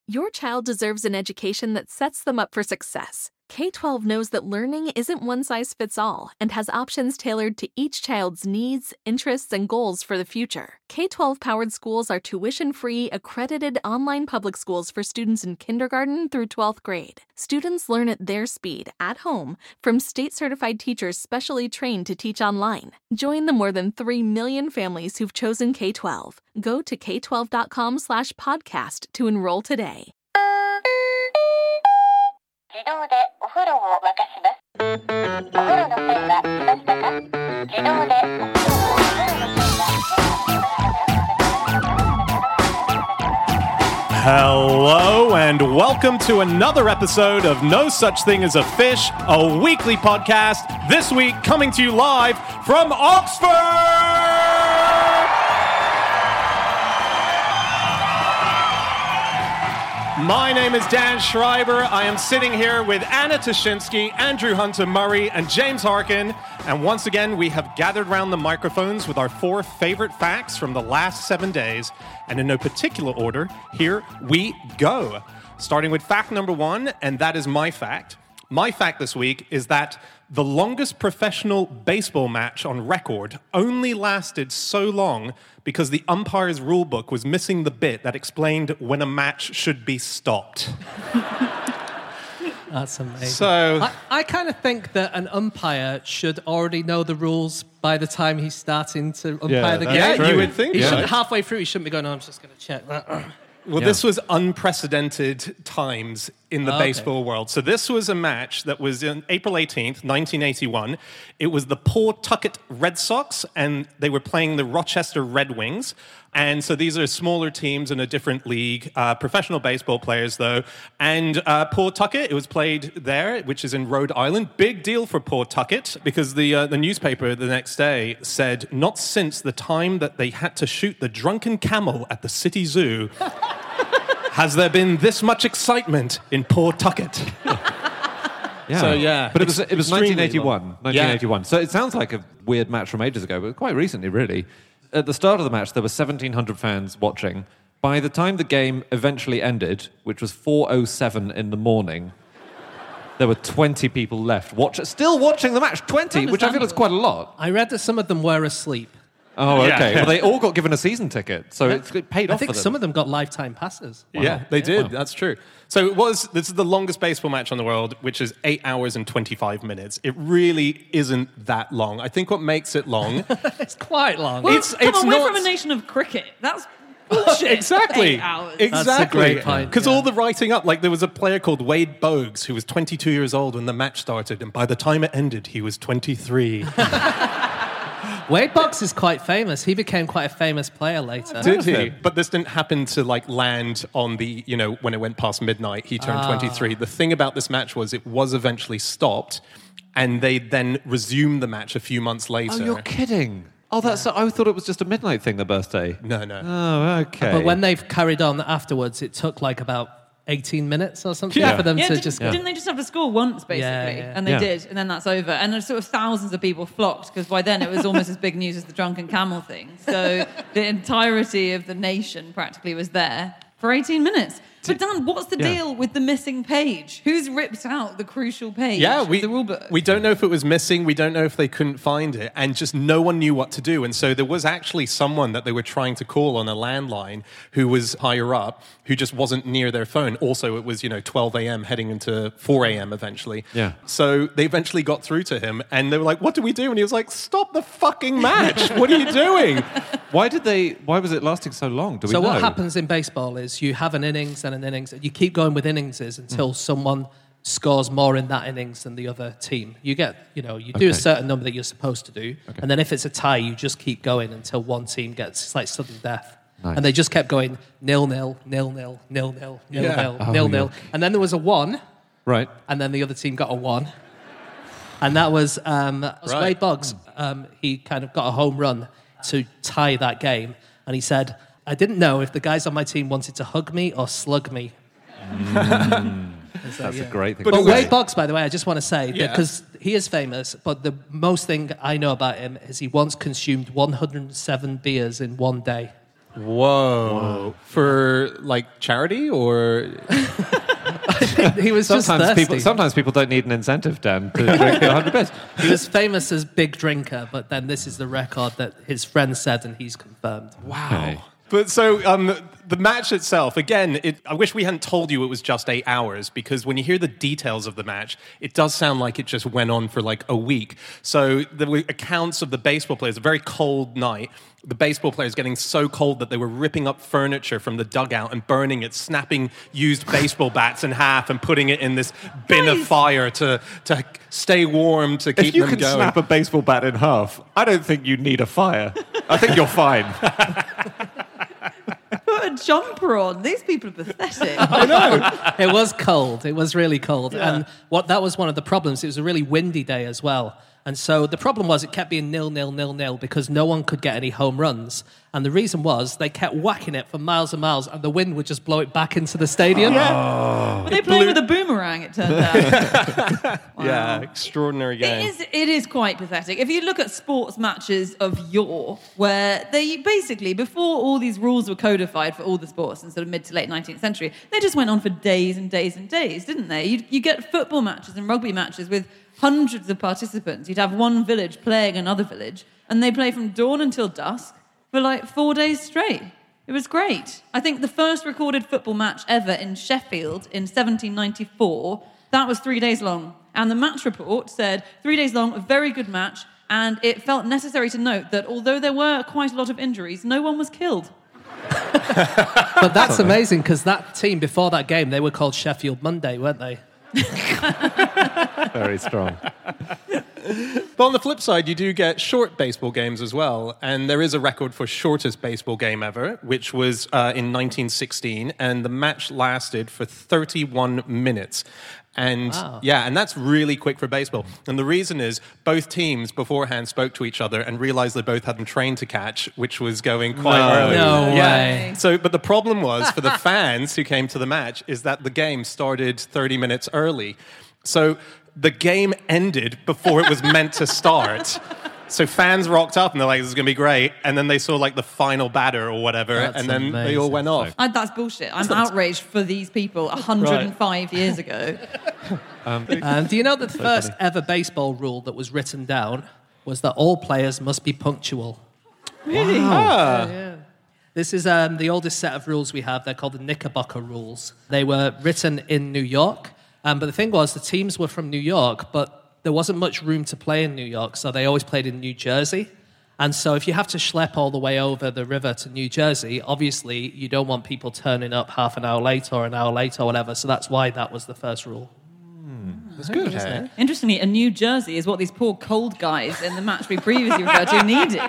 Your child deserves an education that sets them up for success. K-12 knows that learning isn't one size fits all and has options tailored to each child's needs, interests, and goals for the future. K-12 powered schools are tuition-free, accredited online public schools for students in kindergarten through 12th grade. Students learn at their speed, at home, from state-certified teachers specially trained to teach online. Join the more than 3 million families who've chosen K-12. Go to k12.com/podcast to enroll today. 自動でお風呂を沸かします。お風呂の線は来ましたか？自動でお風呂の線は Hello and welcome to another episode of No Such Thing as a Fish, a weekly podcast. This week coming to you live from Oxford! My name is Dan Schreiber. I am sitting here with Anna Toshinsky, Andrew Hunter-Murray, and James Harkin. And once again, we have gathered around the microphones with our 4 favorite facts from the last 7 days. And in no particular order, here we go. Starting with fact number 1, and that is my fact. My fact this week is that the longest professional baseball match on record only lasted so long because the umpire's rulebook was missing the bit that explained when a match should be stopped. That's amazing. So I kind of think that an umpire should already know the rules by the time he's starting to umpire the game. Yeah, you would think. He Yeah. shouldn't halfway through. He shouldn't be going, "Oh, I'm just going to check that." Well, this was unprecedented times in the baseball world. So this was a match that was on April 18th, 1981. It was the Pawtucket Red Sox, and they were playing the Rochester Red Wings. And so these are smaller teams in a different league, professional baseball players, though. And Pawtucket, it was played there, which is in Rhode Island. Big deal for Pawtucket, because the newspaper the next day said, not since the time that they had to shoot the drunken camel at the city zoo has there been this much excitement in Pawtucket. Yeah. So, yeah. But it was extremely 1981. long. 1981. So it sounds like a weird match from ages ago, but quite recently, really. At the start of the match, there were 1,700 fans watching. By the time the game eventually ended, which was 4:07 in the morning, there were 20 people left still watching the match. 20, which I feel is quite a lot. I read that some of them were asleep. Oh, okay. Yeah. Well, they all got given a season ticket, so it paid I off think for them. some of them got lifetime passes. Yeah, they did. That's true. So this is the longest baseball match on the world, which is 8 hours and 25 minutes. It really isn't that long. I think what makes it long... It's quite long. Well, It's come on, we're not- from a nation of cricket. That's bullshit. Exactly. 8 hours. Exactly. That's a great point, Because yeah. all the writing up, like there was a player called Wade Boggs who was 22 years old when the match started, and by the time it ended, he was 23. Wade Boggs is quite famous. He became quite a famous player later. Did he? But this didn't happen to land on the, when it went past midnight, he turned 23. The thing about this match was it was eventually stopped, and they then resumed the match a few months later. Oh, you're kidding. Oh, I thought it was just a midnight thing, the birthday. No. Oh, okay. But when they've carried on afterwards, it took like about 18 minutes or something for them to just go. Didn't they just have to score once, basically? Yeah. And they Yeah. did, and then that's over. And there's sort of thousands of people flocked, because by then it was almost as big news as the drunken camel thing. So the entirety of the nation practically was there for 18 minutes. But Dan, what's the deal with the missing page? Who's ripped out the crucial page? Yeah, the rule book? we don't know if it was missing. We don't know if they couldn't find it. And just no one knew what to do. And so there was actually someone that they were trying to call on a landline who was higher up, who just wasn't near their phone. Also, it was, 12 a.m. heading into 4 a.m. eventually. Yeah. So they eventually got through to him. And they were like, what do we do? And he was like, stop the fucking match. What are you doing? Why was it lasting so long? Do we So know? what happens in baseball is you have an innings and an innings. You keep going with inningses until someone scores more in that innings than the other team. You do a certain number that you're supposed to do, and then if it's a tie, you just keep going until one team gets it's like sudden death. Nice. And they just kept going 0-0, 0-0, 0-0, 0-0, 0-0, and then there was a 1, Right. and then the other team got a 1. And that was Wade Boggs. He kind of got a home run to tie that game. And he said, I didn't know if the guys on my team wanted to hug me or slug me. That's a great thing. But Wade Boggs, by the way, I just want to say, Yeah. because he is famous, but the most thing I know about him is he once consumed 107 beers in one day. Whoa. For like charity or? He was just thirsty. Sometimes people don't need an incentive, Dan, to drink 100 beers. He was famous as big drinker, but then this is the record that his friend said, and he's confirmed. Wow. Okay. But so the match itself, again, I wish we hadn't told you it was just 8 hours, because when you hear the details of the match, it does sound like it just went on for like a week. So there were accounts of the baseball players, a very cold night, the baseball players getting so cold that they were ripping up furniture from the dugout and burning it, snapping used baseball bats in half and putting it in this bin of fire to stay warm, to keep them going. If you can snap a baseball bat in half, I don't think you need a fire. I think you're fine. Put a jumper on. These people are pathetic. I know. It was cold. It was really cold. Yeah. And that was one of the problems. It was a really windy day as well. And so the problem was it kept being 0-0 because no one could get any home runs. And the reason was they kept whacking it for miles and miles, and the wind would just blow it back into the stadium. Yeah. Were they playing with a boomerang, it turned out? Wow. Yeah, extraordinary game. It is quite pathetic. If you look at sports matches of yore, where they basically, before all these rules were codified for all the sports in sort of mid to late 19th century, they just went on for days and days and days, didn't they? You get football matches and rugby matches with hundreds of participants. You'd have one village playing another village, and they play from dawn until dusk for like 4 days straight. It was great. I think the first recorded football match ever in Sheffield in 1794, that was 3 days long. And the match report said 3 days long, a very good match, and it felt necessary to note that although there were quite a lot of injuries, no one was killed. But that's amazing, because that team before that game, they were called Sheffield Monday, weren't they? Very strong. But on the flip side, you do get short baseball games as well. And there is a record for shortest baseball game ever, which was in 1916. And the match lasted for 31 minutes. And and that's really quick for baseball. And the reason is both teams beforehand spoke to each other and realized they both hadn't trained to catch, which was going quite early. No way. So, but the problem was for the fans who came to the match is that the game started 30 minutes early. So the game ended before it was meant to start. So fans rocked up and they're like, this is going to be great. And then they saw like the final batter or whatever. That's and then amazing. they all went off. That's bullshit. I'm outraged for these people 105 years ago. Do you know that the first ever baseball rule that was written down was that all players must be punctual? Really? Wow. Yeah. This is the oldest set of rules we have. They're called the Knickerbocker Rules. They were written in New York. But the thing was, the teams were from New York, but there wasn't much room to play in New York, so they always played in New Jersey. And so if you have to schlep all the way over the river to New Jersey, obviously you don't want people turning up half an hour late or an hour late or whatever, so that's why that was the first rule. That's good, isn't it? Interestingly, a New Jersey is what these poor cold guys in the match we previously referred to needed.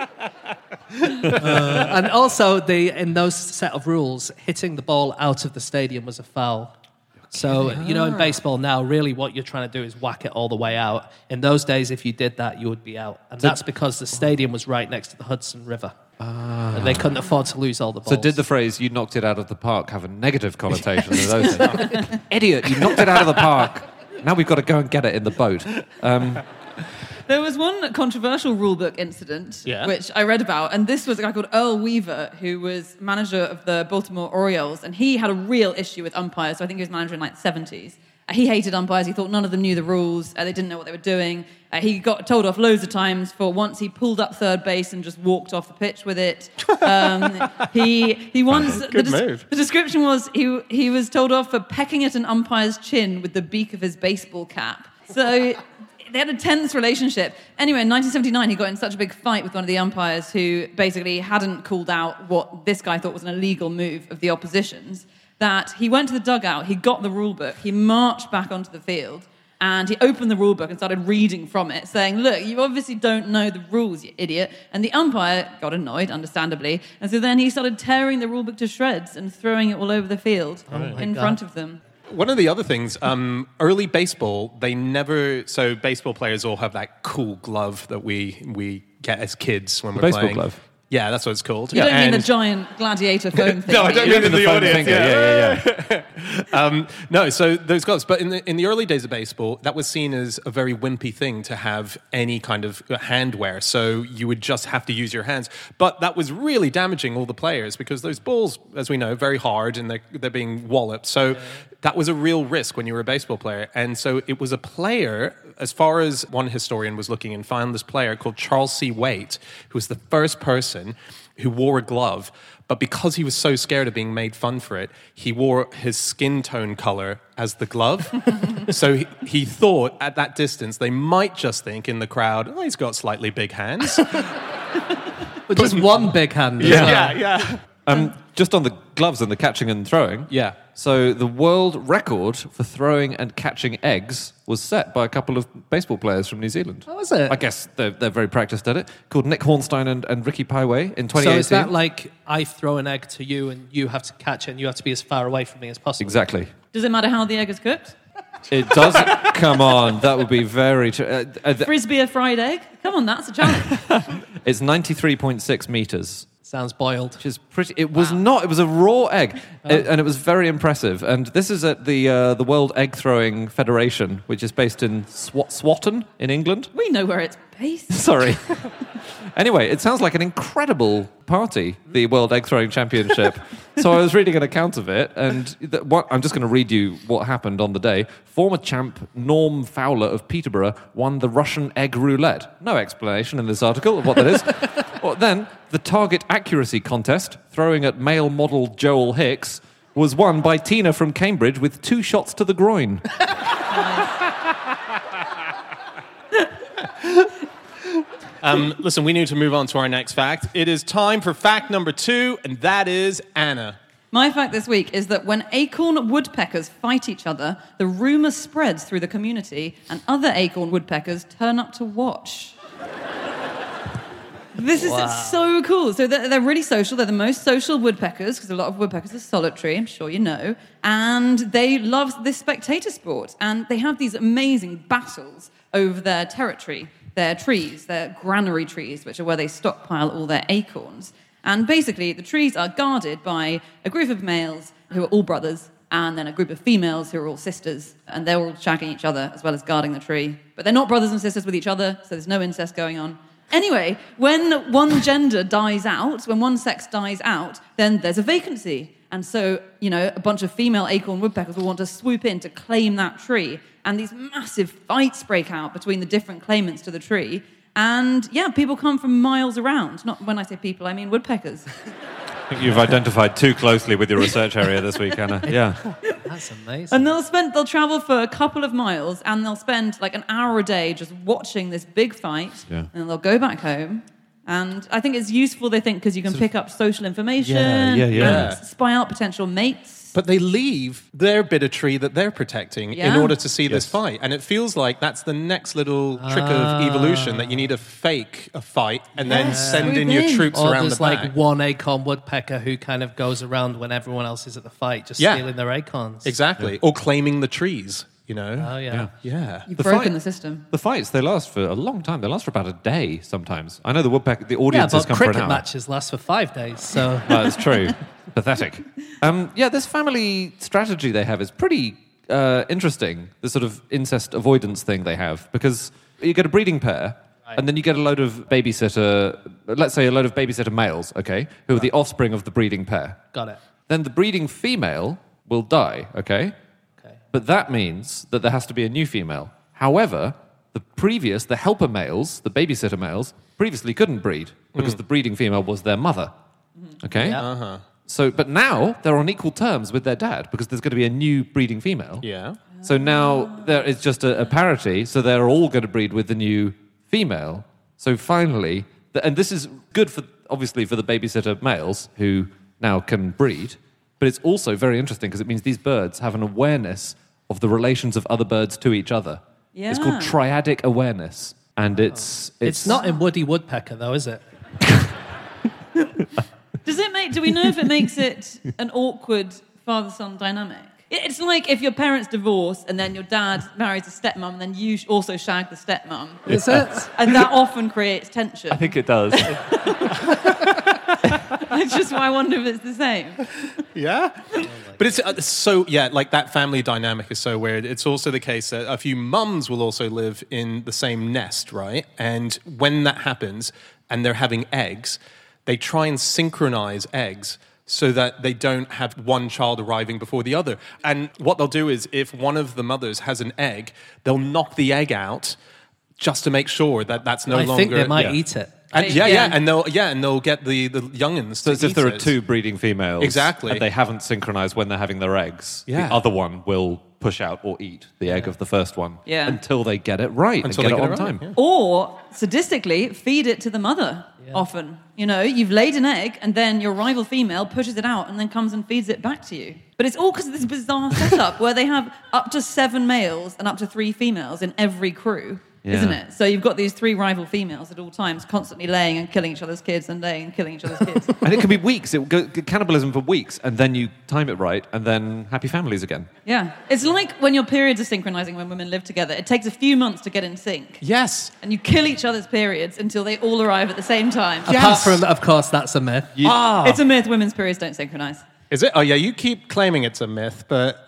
And also, in those set of rules, hitting the ball out of the stadium was a foul. So, in baseball now, really what you're trying to do is whack it all the way out. In those days, if you did that, you would be out. And that's because the stadium was right next to the Hudson River. And they couldn't afford to lose all the balls. So did the phrase, you knocked it out of the park, have a negative connotation to those things? Idiot, you knocked it out of the park. Now we've got to go and get it in the boat. There was one controversial rulebook incident, which I read about, and this was a guy called Earl Weaver, who was manager of the Baltimore Orioles, and he had a real issue with umpires, so I think he was manager in like the 70s. He hated umpires. He thought none of them knew the rules. They didn't know what they were doing. He got told off loads of times for once he pulled up third base and just walked off the pitch with it. He once... move. The description was he was told off for pecking at an umpire's chin with the beak of his baseball cap. So... They had a tense relationship. Anyway, in 1979, he got in such a big fight with one of the umpires who basically hadn't called out what this guy thought was an illegal move of the opposition's, that he went to the dugout, he got the rule book, he marched back onto the field, and he opened the rule book and started reading from it, saying, look, you obviously don't know the rules, you idiot. And the umpire got annoyed, understandably, and so then he started tearing the rule book to shreds and throwing it all over the field in front of them. One of the other things, early baseball, so baseball players all have that cool glove that we get as kids when we're baseball playing. Glove? Yeah, that's what it's called. You don't mean the giant gladiator foam thing. No, I don't mean in the audience. Yeah. No, so those gloves. But in the early days of baseball, that was seen as a very wimpy thing to have any kind of hand wear. So you would just have to use your hands. But that was really damaging all the players because those balls, as we know, very hard and they're being walloped. So that was a real risk when you were a baseball player. And so it was a player, as far as one historian was looking and found this player called Charles C. Waite, who was the first person who wore a glove. But because he was so scared of being made fun for it, he wore his skin tone color as the glove. So he thought at that distance, they might just think in the crowd, oh, he's got slightly big hands. But just one big hand. Yeah. Just on the gloves and the catching and throwing. Yeah. So the world record for throwing and catching eggs was set by a couple of baseball players from New Zealand. Oh, is it? I guess they're very practiced at it. Called Nick Hornstein and Ricky Paiway in 2018. So is that like I throw an egg to you and you have to catch it and you have to be as far away from me as possible? Exactly. Does it matter how the egg is cooked? It doesn't. Come on, that would be very... Frisbee a fried egg? Come on, that's a challenge. It's 93.6 meters. Sounds boiled. Which is pretty... It was not. It was a raw egg. And it was very impressive. And this is at the World Egg Throwing Federation, which is based in Swatton in England. We know where it's based. Sorry. Anyway, it sounds like an incredible party, the World Egg Throwing Championship. So I was reading an account of it, and I'm just going to read you what happened on the day. Former champ Norm Fowler of Peterborough won the Russian egg roulette. No explanation in this article of what that is. Well, then, the target accuracy contest, throwing at male model Joel Hicks, was won by Tina from Cambridge with 2 shots to the groin. Listen, we need to move on to our next fact. It is time for fact number 2, and that is Anna. My fact this week is that when acorn woodpeckers fight each other, the rumour spreads through the community and other acorn woodpeckers turn up to watch. This is so cool. So they're really social. They're the most social woodpeckers because a lot of woodpeckers are solitary, I'm sure you know. And they love this spectator sport. And they have these amazing battles over their territory, their trees, their granary trees, which are where they stockpile all their acorns. And basically, the trees are guarded by a group of males who are all brothers, and then a group of females who are all sisters, and they're all shagging each other as well as guarding the tree. But they're not brothers and sisters with each other, so there's no incest going on. Anyway, when one gender dies out, when one sex dies out, then there's a vacancy. And so, a bunch of female acorn woodpeckers will want to swoop in to claim that tree. And these massive fights break out between the different claimants to the tree. And, people come from miles around. Not when I say people, I mean woodpeckers. I think you've identified too closely with your research area this week, Anna. Yeah. That's amazing. And they'll travel for a couple of miles and they'll spend like an hour a day just watching this big fight. Yeah. And they'll go back home. And I think it's useful, they think, because you can pick up social information. Yeah. And spy out potential mates. But they leave their bit of tree that they're protecting in order to see this fight. And it feels like that's the next little trick of evolution, that you need to fake a fight and then send in your troops or around the there's back. like one acorn woodpecker who kind of goes around when everyone else is at the fight, just stealing their acorns. Exactly. Or claiming the trees, Oh, yeah. You've broken the system. The fights, they last for a long time. They last for about a day sometimes. I know the audiences come for an cricket hour. matches last for 5 days, so... That's true. Pathetic. This family strategy they have is pretty interesting, the sort of incest avoidance thing they have, because you get a breeding pair, and then you get a load of babysitter, let's say a load of babysitter males, okay, who are the offspring of the breeding pair. Got it. Then the breeding female will die, okay? But that means that there has to be a new female. However, the helper males, the babysitter males, previously couldn't breed because the breeding female was their mother. Okay? Yeah. So, but now they're on equal terms with their dad because there's going to be a new breeding female. Yeah. So now there is just a parity, so they're all going to breed with the new female. So finally, and this is good obviously for the babysitter males who now can breed, but it's also very interesting because it means these birds have an awareness of the relations of other birds to each other. Yeah. It's called triadic awareness. And it's not in Woody Woodpecker, though, is it? Do we know if it makes it an awkward father-son dynamic? It's like if your parents divorce and then your dad marries a stepmom and then you also shag the stepmom. Is it? And that often creates tension. I think it does. I wonder if it's the same. Yeah? But it's so, like that family dynamic is so weird. It's also the case that a few mums will also live in the same nest, right? And when that happens and they're having eggs, they try and synchronize eggs so that they don't have one child arriving before the other. And what they'll do is if one of the mothers has an egg, they'll knock the egg out just to make sure that that's no longer... I think they might eat it. And, and they'll get the youngins. So it's if there are two breeding females, exactly, and they haven't synchronized when they're having their eggs, the other one will push out or eat the egg of the first one until they get it right and get it on time. Yeah. Or, sadistically, feed it to the mother, often. You know, you've laid an egg, and then your rival female pushes it out and then comes and feeds it back to you. But it's all because of this bizarre setup where they have up to 7 males and up to 3 females in every crew. Isn't it? So you've got these 3 rival females at all times, constantly laying and killing each other's kids and laying and killing each other's kids. And it can be weeks. It will go cannibalism for weeks, and then you time it right, and then happy families again. Yeah. It's like when your periods are synchronizing when women live together. It takes a few months to get in sync. Yes. And you kill each other's periods until they all arrive at the same time. Apart from, of course, that's a myth. It's a myth. Women's periods don't synchronize. Is it? Oh, yeah, you keep claiming it's a myth, but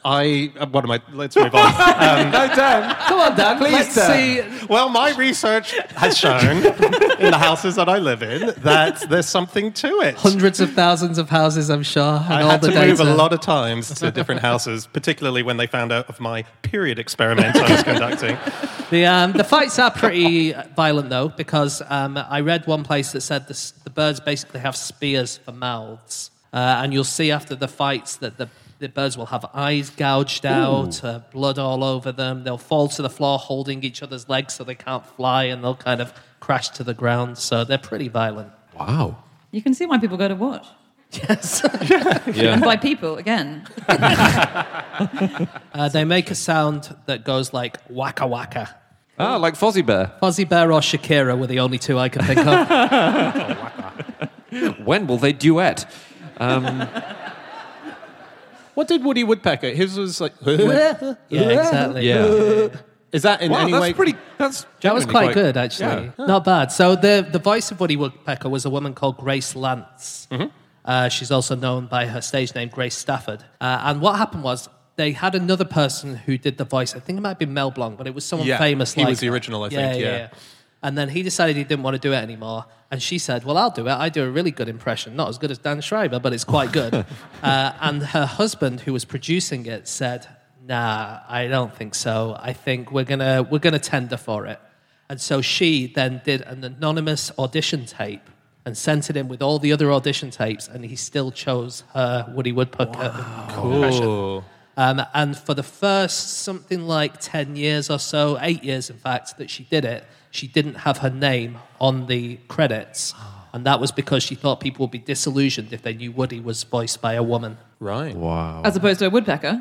let's move on. No, Dan. Come on, Dan. Let's see. Well, my research has shown in the houses that I live in that there's something to it. Hundreds of thousands of houses, I'm sure. And I all had the to data. move a lot of times to different houses, particularly when they found out of my period experiment I was conducting. The fights are pretty violent, though, because I read one place that said the birds basically have spears for mouths. And you'll see after the fights that the birds will have eyes gouged out, blood all over them. They'll fall to the floor holding each other's legs so they can't fly, and they'll kind of crash to the ground. So they're pretty violent. Wow. You can see why people go to watch. Yes. And by people, again. They make a sound that goes like waka waka. Ah, like Fozzie Bear. Fozzie Bear or Shakira were the only 2 I could think of. When will they duet? What did Woody Woodpecker? His was like... Yeah, exactly. Yeah. Is that in any way... That was quite good, actually. Yeah. Not bad. So the voice of Woody Woodpecker was a woman called Grace Lance. Mm-hmm. She's also known by her stage name, Grace Stafford. And what happened was they had another person who did the voice. I think it might be Mel Blanc, but it was someone famous. He was the original, I think. Yeah. And then he decided he didn't want to do it anymore. And she said, well, I'll do it. I do a really good impression. Not as good as Dan Schreiber, but it's quite good. And her husband, who was producing it, said, nah, I don't think so. I think we're gonna tender for it. And so she then did an anonymous audition tape and sent it in with all the other audition tapes, and he still chose her Woody Woodpecker impression. Cool. And for the first something like 10 years or so, 8 years in fact, that she did it, she didn't have her name on the credits. And that was because she thought people would be disillusioned if they knew Woody was voiced by a woman. Right. Wow. As opposed to a woodpecker.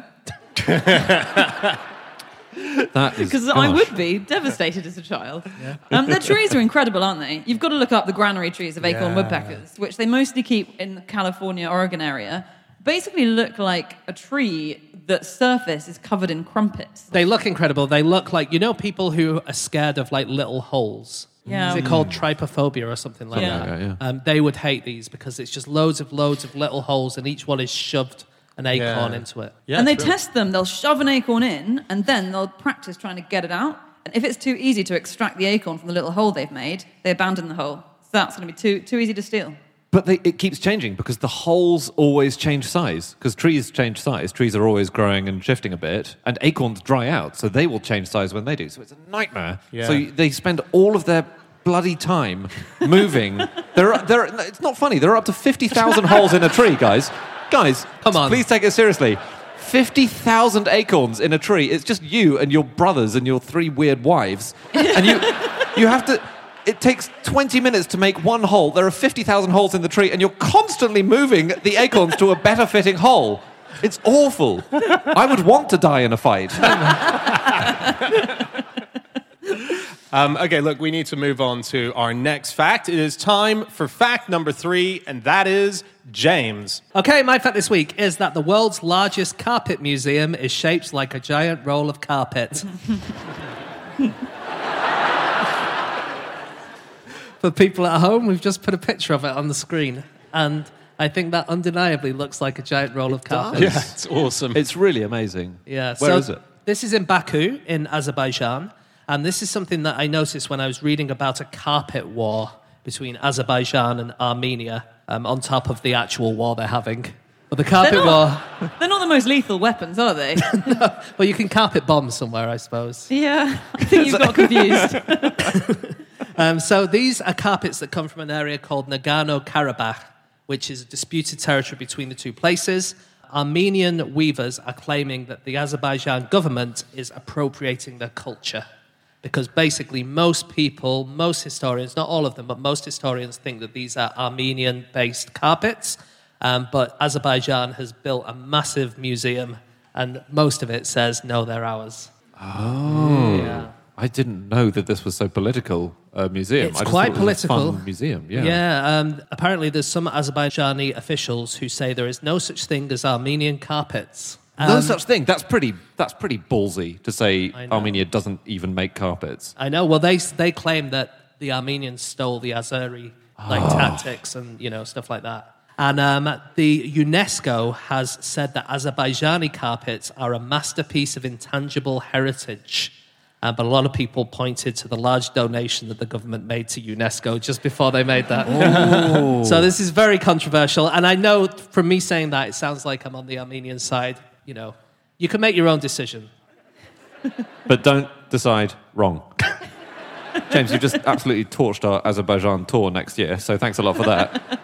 Because I would be devastated as a child. Yeah. The trees are incredible, aren't they? You've got to look up the granary trees of acorn woodpeckers, which they mostly keep in the California, Oregon area. Basically look like a tree that's surface is covered in crumpets. They look incredible. They look like, people who are scared of like little holes. Yeah. Is it called trypophobia or something like that? They would hate these because it's just loads of little holes, and each one is shoved an acorn into it. Yeah, and they test them. They'll shove an acorn in, and then they'll practice trying to get it out. And if it's too easy to extract the acorn from the little hole they've made, they abandon the hole. So that's going to be too easy to steal. But it keeps changing because the holes always change size. Because trees change size. Trees are always growing and shifting a bit. And acorns dry out, so they will change size when they do. So it's a nightmare. Yeah. So they spend all of their bloody time moving. It's not funny. There are up to 50,000 holes in a tree, guys. Guys, come on. Please take it seriously. 50,000 acorns in a tree. It's just you and your brothers and your 3 weird wives. And you have to... It takes 20 minutes to make one hole. There are 50,000 holes in the tree, and you're constantly moving the acorns to a better-fitting hole. It's awful. I would want to die in a fight. Okay, look, we need to move on to our next fact. It is time for fact number 3, and that is James. Okay, my fact this week is that the world's largest carpet museum is shaped like a giant roll of carpet. For people at home, we've just put a picture of it on the screen. and I think that undeniably looks like a giant roll of carpet. Yeah, it's awesome. It's really amazing. Yeah. Where so is it? This is in Baku, in Azerbaijan. And this is something that I noticed when I was reading about a carpet war between Azerbaijan and Armenia on top of the actual war they're having. But the carpet war... They're not the most lethal weapons, are they? No, well, you can carpet bomb somewhere, I suppose. Yeah, I think you've got confused. So these are carpets that come from an area called Nagorno-Karabakh, which is a disputed territory between the two places. Armenian weavers are claiming that the Azerbaijan government is appropriating their culture. Because basically most people, most historians, not all of them, but most historians think that these are Armenian-based carpets. But Azerbaijan has built a massive museum, and most of it says, no, they're ours. Oh. Yeah. I didn't know that this was so political a museum. It's I just quite thought it was a political. fun museum, yeah. Yeah, apparently there's some Azerbaijani officials who say there is no such thing as Armenian carpets. No such thing. That's pretty ballsy to say I know. Armenia doesn't even make carpets. I know. Well, they claim that the Armenians stole the Azeri tactics and stuff like that. And the UNESCO has said that Azerbaijani carpets are a masterpiece of intangible heritage. But a lot of people pointed to the large donation that the government made to UNESCO just before they made that. So this is very controversial. And I know from me saying that, it sounds like I'm on the Armenian side. You can make your own decision. But don't decide wrong. James, you just absolutely torched our Azerbaijan tour next year, so thanks a lot for that.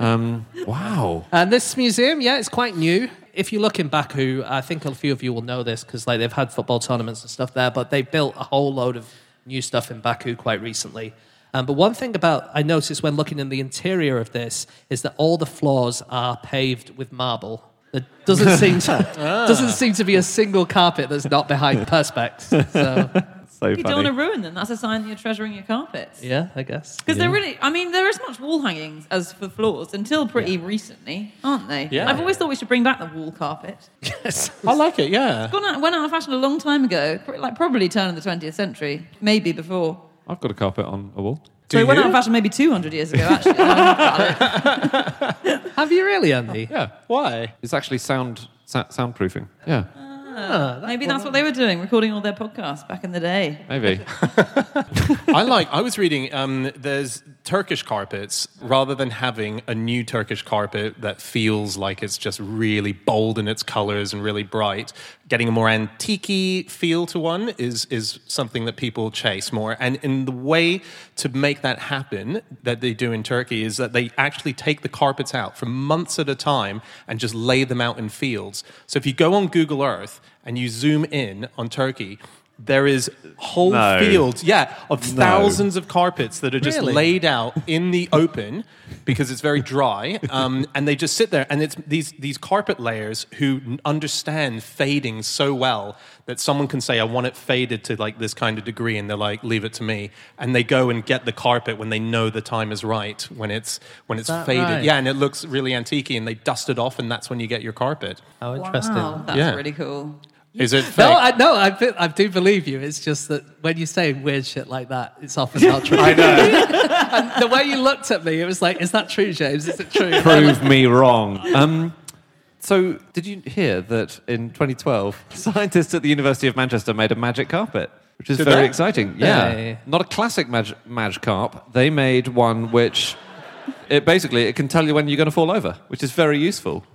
Wow. And this museum, it's quite new. If you look in Baku, I think a few of you will know this because they've had football tournaments and stuff there, but they built a whole load of new stuff in Baku quite recently. But one thing I noticed when looking in the interior of this is that all the floors are paved with marble. There doesn't seem to be a single carpet that's not behind perspex. So So You funny. don't want to ruin them. That's a sign that you're treasuring your carpets. yeah, I guess. Because they're really, there are as much wall hangings as for floors until pretty recently, aren't they? Yeah. I've always thought we should bring back the wall carpet. Yes. I like it, yeah. Went out of fashion a long time ago, probably turn of the 20th century, maybe before. I've got a carpet on a wall. So it went out of fashion maybe 200 years ago, actually. Have you really, Andy? Yeah. Why? It's actually soundproofing. Yeah, Maybe that's what they were doing, recording all their podcasts back in the day. maybe. I was reading, there's Turkish carpets, rather than having a new Turkish carpet that feels like it's just really bold in its colors and really bright, getting a more antique-y feel to one is something that people chase more. And in the way to make that happen, that they do in Turkey, is that they actually take the carpets out for months at a time and just lay them out in fields. So if you go on Google Earth and you zoom in on Turkey, there is whole fields, of thousands of carpets that are just laid out in the open because it's very dry, and they just sit there. And it's these carpet layers who understand fading so well that someone can say, I want it faded to like this kind of degree, and they're like, leave it to me. And they go and get the carpet when they know the time is right, when it's faded. right? Yeah, and it looks really antique-y, and they dust it off, and that's when you get your carpet. How interesting. Wow, that's really cool. Is it fake? I do believe you. It's just that when you say weird shit like that, it's often not true. I know. And the way you looked at me, it was like, is that true, James? Is it true? Prove me wrong. So, did you hear that in 2012, scientists at the University of Manchester made a magic carpet, which is very exciting. Yeah. Hey. Not a classic mag carp. They made one which... It can tell you when you're going to fall over, which is very useful.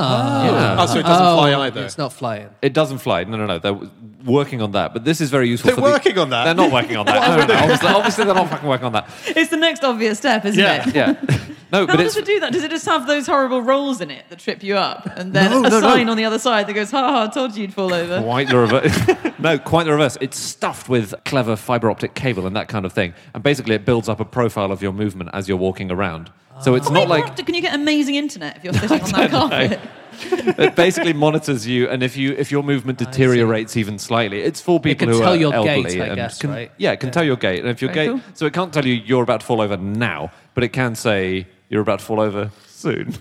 Oh, so it doesn't fly either. It's not flying. It doesn't fly. No. They're working on that. But this is very useful. They're working on that? They're not working on that. No. Obviously, they're not fucking working on that. It's the next obvious step, isn't it? Yeah. No, How but does it do that? Does it just have those horrible rolls in it that trip you up? And then a sign on the other side that goes, ha, I told you you'd fall over. Quite the reverse. No, quite the reverse. It's stuffed with clever fiber optic cable and that kind of thing. And basically, it builds up a profile of your movement as you're walking around. So it's not like... Can you get amazing internet if you're sitting on that carpet? It basically monitors you, and if your movement deteriorates even slightly, it's for people can who tell are your elderly. gait, I and guess, can, right? Yeah, it can tell your gait. And if your Very gait... cool. So it can't tell you you're about to fall over now, but it can say you're about to fall over soon.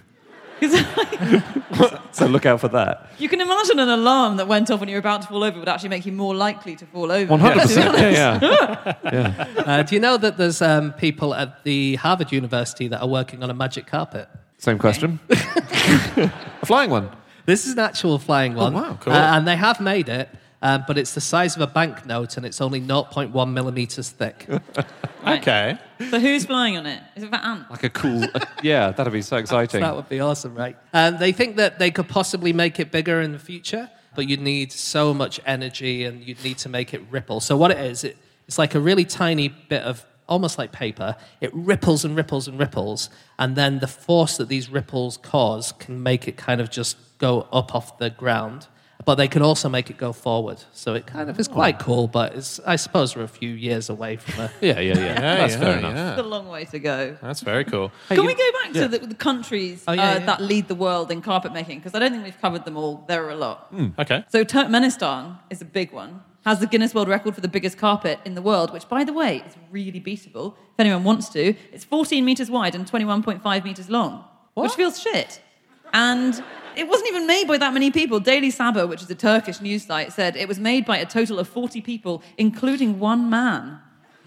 So look out for that. You can imagine an alarm that went off when you were about to fall over would actually make you more likely to fall over. 100%. Yeah. Do you know that there's people at the Harvard University that are working on a magic carpet? Same question. A flying one. This is an actual flying one. wow, cool. And they have made it, but it's the size of a banknote and it's only 0.1 millimeters thick. Right. Okay. So who's flying on it? Is it for Ant? Like a cool... yeah, that'd be so exciting. That would be awesome, right? They think that they could possibly make it bigger in the future, but you'd need so much energy and you'd need to make it ripple. So what it is, it's like a really tiny bit of, almost like paper. It ripples and ripples and ripples, and then the force that these ripples cause can make it kind of just go up off the ground. But they can also make it go forward. So it kind of is quite cool, but it's, I suppose we're a few years away from it. Yeah. That's fair enough. It's a long way to go. That's very cool. Can we go back to the countries yeah. that lead the world in carpet making? Because I don't think we've covered them all. There are a lot. Okay. So Turkmenistan is a big one. Has the Guinness World Record for the biggest carpet in the world, which, by the way, is really beatable if anyone wants to. It's 14 metres wide and 21.5 metres long, which feels shit. And it wasn't even made by that many people. Daily Sabah, which is a Turkish news site, said it was made by a total of 40 people, including one man.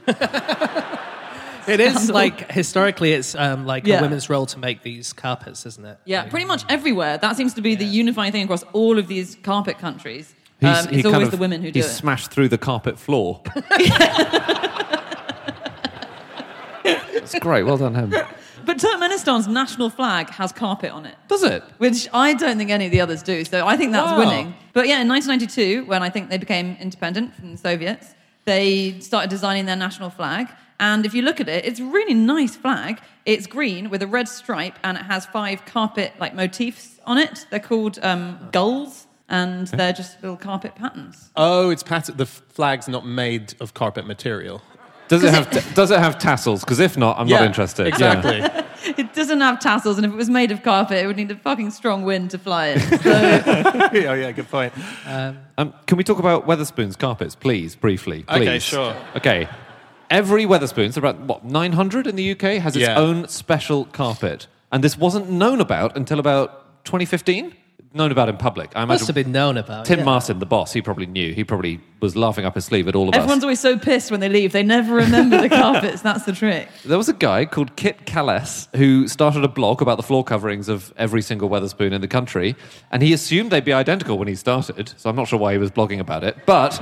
It is like, historically, it's like a women's role to make these carpets, isn't it? Yeah, pretty much everywhere. That seems to be the unifying thing across all of these carpet countries. He It's always the women who do it. He smashed through the carpet floor. It's great. Well done, him. But Turkmenistan's national flag has carpet on it. Does it? Which I don't think any of the others do, so I think that's winning. But yeah, in 1992, when I think they became independent from the Soviets, they started designing their national flag. And if you look at it, it's a really nice flag. It's green with a red stripe, and it has 5 carpet-like motifs on it. They're called gulls, and they're just little carpet patterns. Oh, it's the flag's not made of carpet material. Does it have tassels? Because if not, I'm not interested. Exactly. Yeah. It doesn't have tassels, and if it was made of carpet, it would need a fucking strong wind to fly it. So, yeah, good point. Can we talk about Wetherspoons carpets, please, briefly? Please. Okay, sure. Okay. Every Wetherspoons, about 900 in the UK, has its own special carpet. And this wasn't known about until about 2015. Known about in public. I imagine Must have been known about. Tim Martin, the boss, he probably knew. He probably was laughing up his sleeve at all of everyone's us. always so pissed when they leave. They never remember the carpets. That's the trick. There was a guy called Kit Calles who started a blog about the floor coverings of every single Wetherspoon in the country, and he assumed they'd be identical when he started, so I'm not sure why he was blogging about it, but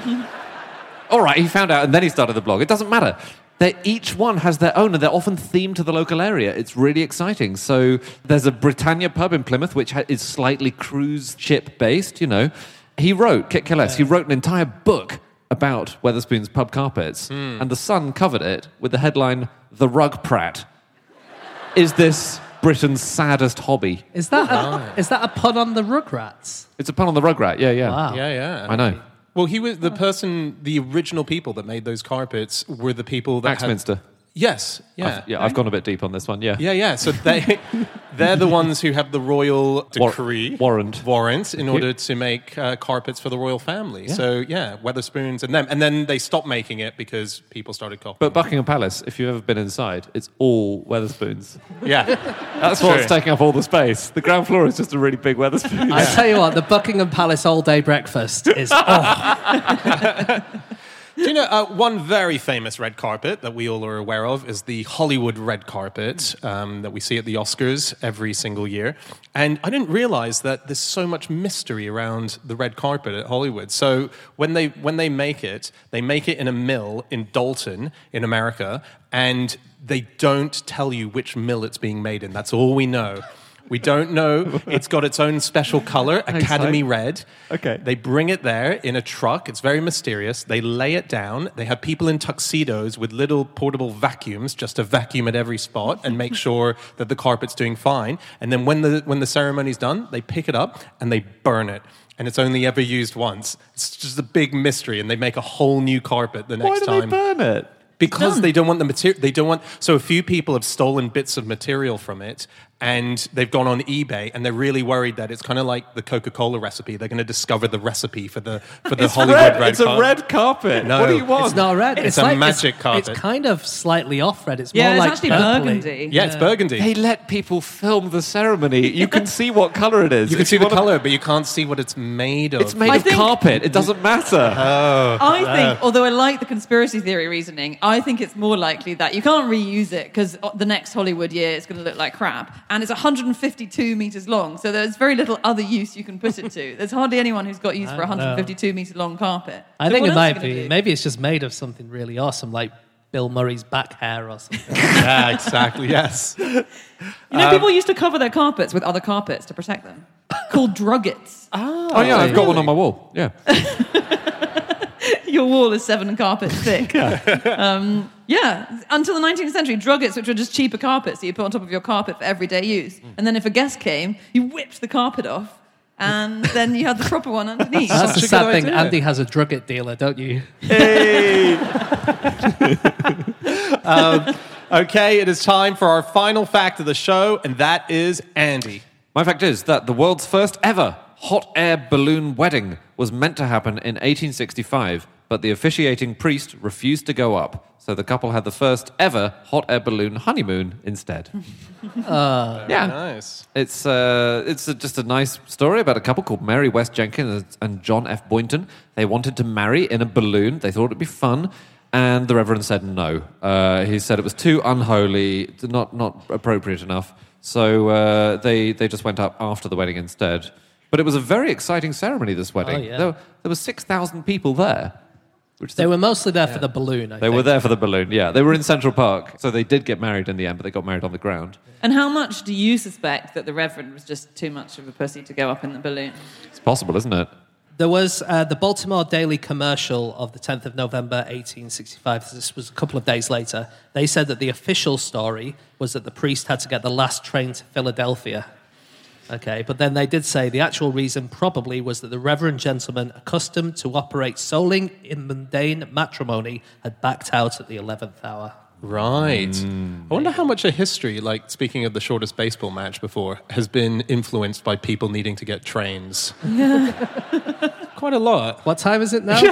all right, he found out and then he started the blog. It doesn't matter. Each one has their own, and they're often themed to the local area. It's really exciting. So there's a Britannia pub in Plymouth, which is slightly cruise ship-based, you know. Kit Calles, he wrote an entire book about Wetherspoon's pub carpets, and The Sun covered it with the headline, "The Rug Prat." Is this Britain's saddest hobby? Is that a pun on the Rugrats? It's a pun on the Rugrat, yeah. Wow. Yeah. I know. Well, he was the original people that made those carpets were the people that Axminster. Yes, yeah. I've gone a bit deep on this one, yeah. Yeah. So they're the ones who have the royal decree warrant in order to make carpets for the royal family. Yeah. So Wetherspoons and them, and then they stopped making it because people started copying. But Buckingham Palace, if you've ever been inside, it's all Wetherspoons. Yeah, That's what's taking up all the space. The ground floor is just a really big Wetherspoon. I tell you what, the Buckingham Palace all-day breakfast is Do you know, one very famous red carpet that we all are aware of is the Hollywood red carpet that we see at the Oscars every single year. And I didn't realize that there's so much mystery around the red carpet at Hollywood. So when they make it in a mill in Dalton in America, and they don't tell you which mill it's being made in. That's all we know. We don't know. It's got its own special color, Academy Red. Okay. They bring it there in a truck. It's very mysterious. They lay it down. They have people in tuxedos with little portable vacuums just to vacuum at every spot and make sure that the carpet's doing fine. And then when the ceremony's done, they pick it up and they burn it. And it's only ever used once. It's just a big mystery. And they make a whole new carpet the next time. Why do they burn it? Because they don't want the material. So a few people have stolen bits of material from it, and they've gone on eBay, and they're really worried that it's kind of like the Coca-Cola recipe. They're going to discover the recipe for the Hollywood red carpet. It's a red carpet. No, what do you want? It's not red. It's a magic carpet. It's kind of slightly off red. It's Yeah, more it's like actually purpley. burgundy. Yeah, it's burgundy. They let people film the ceremony. You can see what color it is. You can see the color, but you can't see what it's made of. It's made of carpet. It doesn't matter. I think, although I like the conspiracy theory reasoning, I think it's more likely that you can't reuse it because the next Hollywood year it's going to look like crap. and it's 152 meters long. So there's very little other use you can put it to. There's hardly anyone who's got use for a 152 meter long carpet. I So think what it else are might you gonna be. do? Maybe it's just made of something really awesome, like Bill Murray's back hair or something. Yeah, exactly. Yes. You know, people used to cover their carpets with other carpets to protect them, called druggets. Oh, yeah, I've got one on my wall. Yeah. Your wall is 7 carpets thick. Yeah, until the 19th century, druggets, which were just cheaper carpets that you put on top of your carpet for everyday use. And then if a guest came, you whipped the carpet off, and then you had the proper one underneath. That's the Such a sad good thing. idea. Andy has a drugget dealer, don't you? Hey! Okay, it is time for our final fact of the show, and that is Andy. My fact is that the world's first ever hot air balloon wedding was meant to happen in 1865, but the officiating priest refused to go up. So the couple had the first ever hot air balloon honeymoon instead. Yeah. Nice. It's just a nice story about a couple called Mary West Jenkins and John F. Boynton. They wanted to marry in a balloon. They thought it'd be fun. And the Reverend said no. He said it was too unholy, not appropriate enough. So they just went up after the wedding instead. But it was a very exciting ceremony, this wedding. Oh, yeah. There were 6,000 people there. They were mostly there for the balloon, I They think. were there for the balloon, yeah. They were in Central Park. So they did get married in the end, but they got married on the ground. And how much do you suspect that the Reverend was just too much of a pussy to go up in the balloon? It's possible, isn't it? There was the Baltimore Daily commercial of the 10th of November, 1865. This was a couple of days later. They said that the official story was that the priest had to get the last train to Philadelphia. Okay, but then they did say the actual reason probably was that the reverend gentleman accustomed to operate solely in mundane matrimony had backed out at the 11th hour. Right. I wonder how much of history, like speaking of the shortest baseball match before, has been influenced by people needing to get trains. Quite a lot. What time is it now?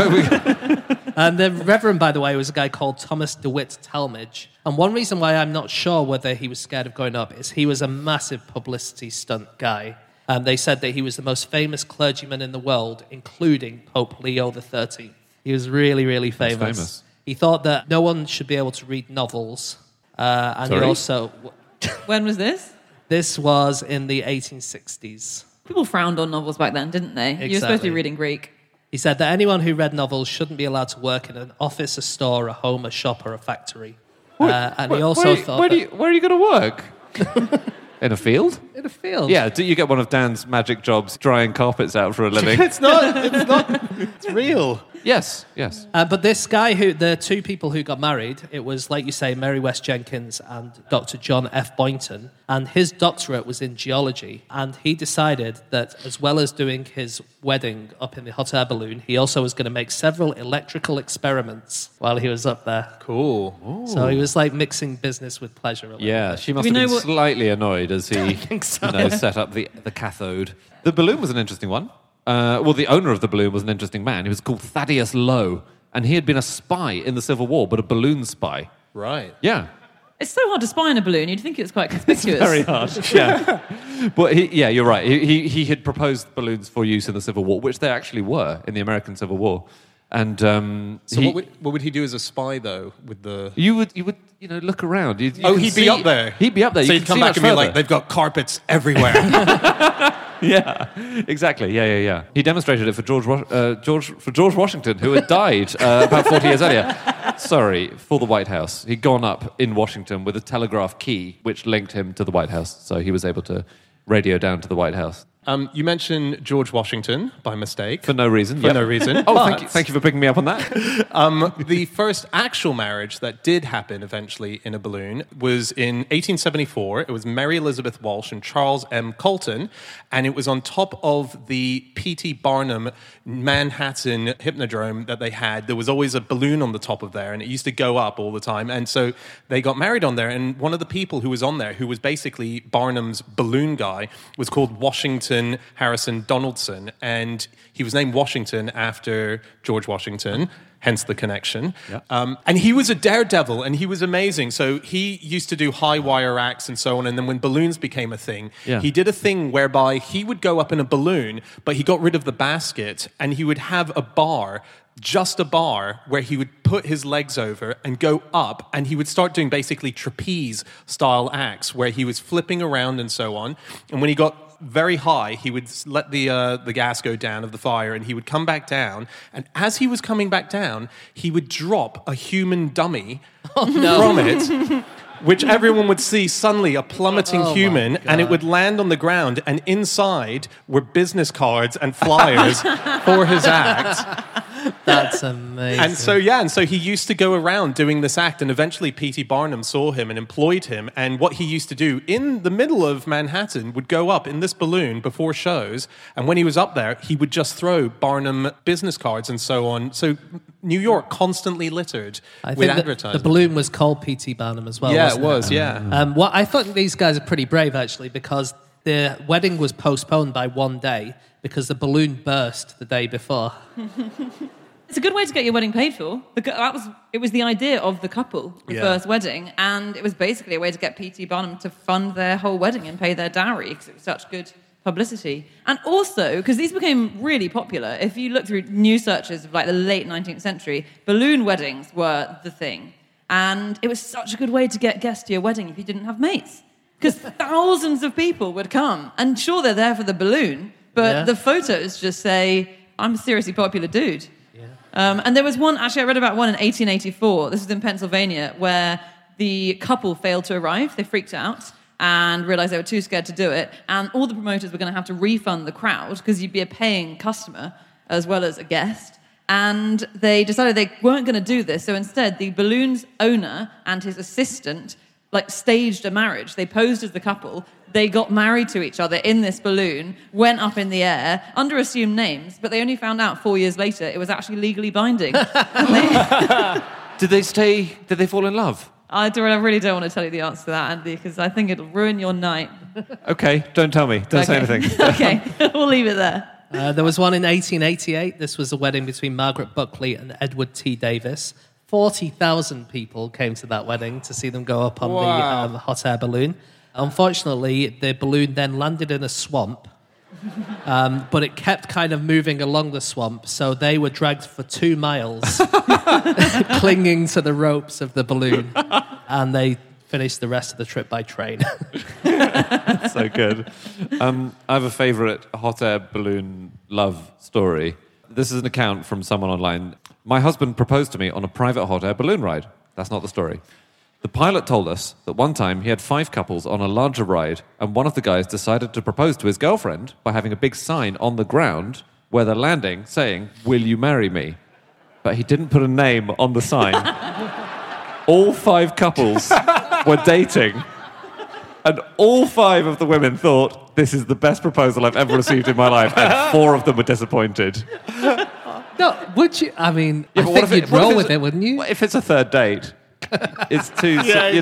And the reverend, by the way, was a guy called Thomas DeWitt Talmage. And one reason why I'm not sure whether he was scared of going up is he was a massive publicity stunt guy. And they said that he was the most famous clergyman in the world, including Pope Leo XIII. He was really, really famous. famous. He thought that no one should be able to read novels. And Sorry? he also... When was this? This was in the 1860s. People frowned on novels back then, didn't they? You were supposed to Exactly. be reading Greek. He said that anyone who read novels shouldn't be allowed to work in an office, a store, a home, a shop, or a factory. And he also thought where are you going to work? In a field? in a field. Yeah, do you get one of Dan's magic jobs drying carpets out for a living? It's real. Yes. But this guy, the two people who got married, it was, like you say, Mary West Jenkins and Dr. John F. Boynton. And his doctorate was in geology. And he decided that as well as doing his wedding up in the hot air balloon, he also was going to make several electrical experiments while he was up there. Cool. So he was like mixing business with pleasure. A little Yeah, bit. she must we have know been what- slightly annoyed as he set up the cathode. The balloon was an interesting one. The owner of the balloon was an interesting man. He was called Thaddeus Lowe, and he had been a spy in the Civil War, but a balloon spy. Right. Yeah. It's so hard to spy in a balloon. You'd think it was quite conspicuous. Very hard. Yeah. But you're right. He had proposed balloons for use in the Civil War, which they actually were in the American Civil War. And So what would he do as a spy, though, with the... you would look around. You Oh, can he'd be see- up there. He'd be up there. So You he'd can come see back much and be further. like, they've got carpets everywhere. Yeah, exactly. Yeah. He demonstrated it for George Washington, who had died about 40 years earlier. Sorry, for the White House. He'd gone up in Washington with a telegraph key, which linked him to the White House. So he was able to radio down to the White House. You mentioned George Washington by mistake. For no reason. For no reason. Oh, But, thank you for picking me up on that. The first actual marriage that did happen eventually in a balloon was in 1874. It was Mary Elizabeth Walsh and Charles M. Colton, and it was on top of the P.T. Barnum Manhattan Hypnodrome that they had. There was always a balloon on the top of there, and it used to go up all the time. And so they got married on there, and one of the people who was on there, who was basically Barnum's balloon guy, was called Washington Washington Harrison Donaldson, and he was named Washington after George Washington, hence the connection. Yeah. And he was a daredevil, and he was amazing. So he used to do high wire acts and so on, and then when balloons became a thing, he did a thing whereby he would go up in a balloon, but he got rid of the basket, and he would have a bar, just a bar, where he would put his legs over and go up, and he would start doing basically trapeze-style acts where he was flipping around and so on. And when he got very high, he would let the gas go down of the fire, and he would come back down. And as he was coming back down, he would drop a human dummy from it, which everyone would see suddenly a plummeting human, and it would land on the ground, and inside were business cards and flyers for his act. That's amazing. And so he used to go around doing this act, and eventually P.T. Barnum saw him and employed him. And what he used to do in the middle of Manhattan would go up in this balloon before shows, and when he was up there, he would just throw Barnum business cards and so on. So New York constantly littered with advertising. The balloon was called P.T. Barnum as well. Yeah, wasn't it was. Yeah. Well, I thought these guys are pretty brave actually, because the wedding was postponed by one day because the balloon burst the day before. It's a good way to get your wedding paid for. It was the idea of the couple, the first wedding, and it was basically a way to get P.T. Barnum to fund their whole wedding and pay their dowry because it was such good publicity. And also, because these became really popular, if you look through news searches of like the late 19th century, balloon weddings were the thing. And it was such a good way to get guests to your wedding if you didn't have mates. Because thousands of people would come. And sure, they're there for the balloon, but the photos just say, I'm a seriously popular dude. And there was one, actually I read about one in 1884, this was in Pennsylvania, where the couple failed to arrive. They freaked out and realized they were too scared to do it. And all the promoters were going to have to refund the crowd because you'd be a paying customer as well as a guest. And they decided they weren't going to do this. So instead, the balloon's owner and his assistant staged a marriage. They posed as the couple. They got married to each other in this balloon, went up in the air under assumed names, but they only found out 4 years later it was actually legally binding. Did they fall in love? I really don't want to tell you the answer to that, Andy, because I think it'll ruin your night. Okay, don't tell me. Don't say anything. Okay, we'll leave it there. There was one in 1888. This was a wedding between Margaret Buckley and Edward T. Davis. 40,000 people came to that wedding to see them go up on the hot air balloon. Unfortunately, the balloon then landed in a swamp, but it kept kind of moving along the swamp, so they were dragged for 2 miles, clinging to the ropes of the balloon, and they finished the rest of the trip by train. So good. I have a favourite hot air balloon love story. This is an account from someone online. My husband proposed to me on a private hot air balloon ride. That's not the story. The pilot told us that one time he had 5 couples on a larger ride, and one of the guys decided to propose to his girlfriend by having a big sign on the ground where they're landing saying, "Will you marry me?" But he didn't put a name on the sign. All 5 couples were dating, and all 5 of the women thought, this is the best proposal I've ever received in my life, and 4 of them were disappointed. No, would you? I mean, Yeah, I but think you'd roll with it, wouldn't you? What if it's a third date? It's too,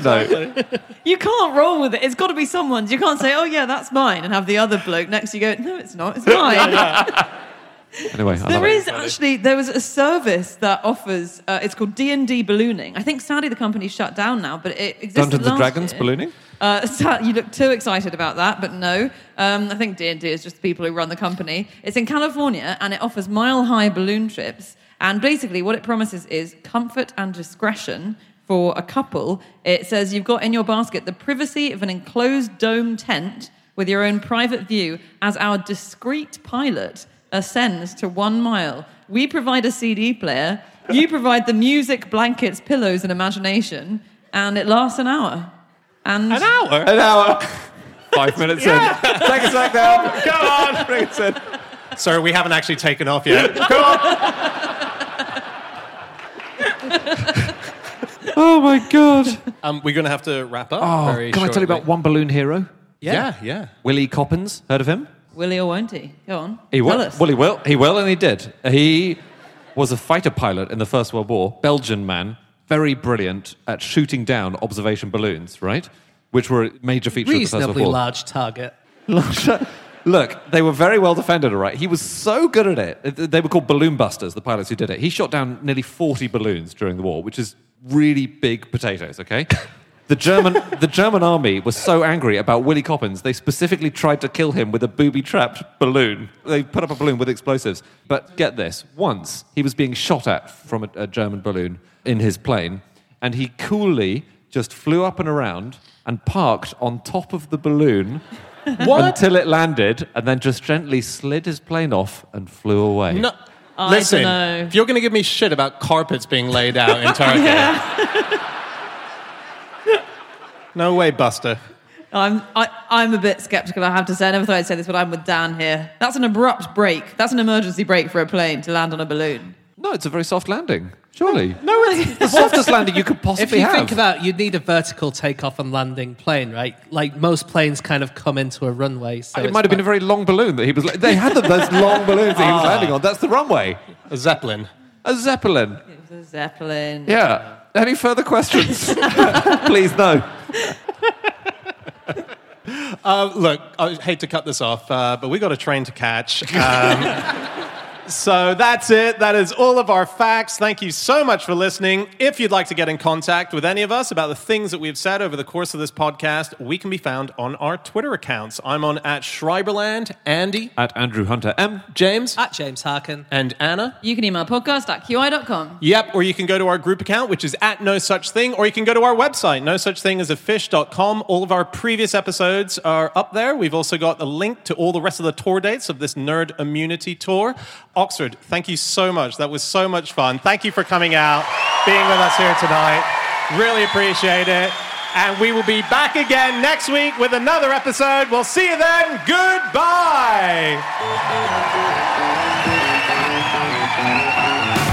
You can't roll with it. It's got to be someone's. You can't say, "Oh yeah, that's mine," and have the other bloke next to you go, "No, it's not. It's mine." Anyway, There was a service that offers. It's called D&D ballooning. I think sadly the company's shut down now, but it existed Dungeons and last Dragons year. ballooning? You look too excited about that, but no. I think D&D is just the people who run the company. It's in California, and it offers mile-high balloon trips. And basically what it promises is comfort and discretion for a couple. It says you've got in your basket the privacy of an enclosed dome tent with your own private view as our discreet pilot ascends to 1 mile. We provide a CD player. You provide the music, blankets, pillows, and imagination. And it lasts an hour. And An hour? An hour. 5 minutes in. Take us back now. Come on. Bring us in. Sir, we haven't actually taken off yet. Come on. Oh, my God. We're going to have to wrap up very Can I tell you about shortly. one balloon hero? Yeah. Willie Coppens. Heard of him? will he or won't he? Go on. He will. Tell us. Well, he will. He will, and he did. He was a fighter pilot in the First World War. Belgian man. Very brilliant at shooting down observation balloons, right? Which were a major feature of the First World Reasonably War. large target. Look, they were very well defended, all right? He was so good at it. They were called balloon busters, the pilots who did it. He shot down nearly 40 balloons during the war, which is really big potatoes, okay? The German army was so angry about Willie Coppins, they specifically tried to kill him with a booby-trapped balloon. They put up a balloon with explosives. But get this, once he was being shot at from a German balloon in his plane, and he coolly just flew up and around and parked on top of the balloon until it landed, and then just gently slid his plane off and flew away. No, I listen, dunno. if you're going to give me shit about carpets being laid out in Turkey, no way, Buster. I'm a bit sceptical, I have to say. I never thought I'd say this, but I'm with Dan here. That's an abrupt break. That's an emergency break for a plane to land on a balloon. No, it's a very soft landing, surely. No, it's The softest landing you could If possibly you have. think about, you'd need a vertical takeoff and landing plane, right? Like most planes kind of come into a runway. So It might have been a very long balloon that he was... They had those long balloons that he was landing on. That's the runway. a Zeppelin. A Zeppelin. It was a Zeppelin. Yeah. Any further questions? Please, no. Look, I hate to cut this off, but we got a train to catch. So that's it. That is all of our facts. Thank you so much for listening. If you'd like to get in contact with any of us about the things that we've said over the course of this podcast, we can be found on our Twitter accounts. I'm on @Schreiberland, Andy, At Andrew Hunter M. James, At James Harkin. and Anna. You can email podcast@qi.com. Yep, or you can go to our group account, which is @NoSuchThing, or you can go to our website, nosuchthingasafish.com. All of our previous episodes are up there. We've also got a link to all the rest of the tour dates of this Nerd Immunity Tour. Oxford, thank you so much. That was so much fun. Thank you for coming out, being with us here tonight. Really appreciate it. And we will be back again next week with another episode. We'll see you then. Goodbye.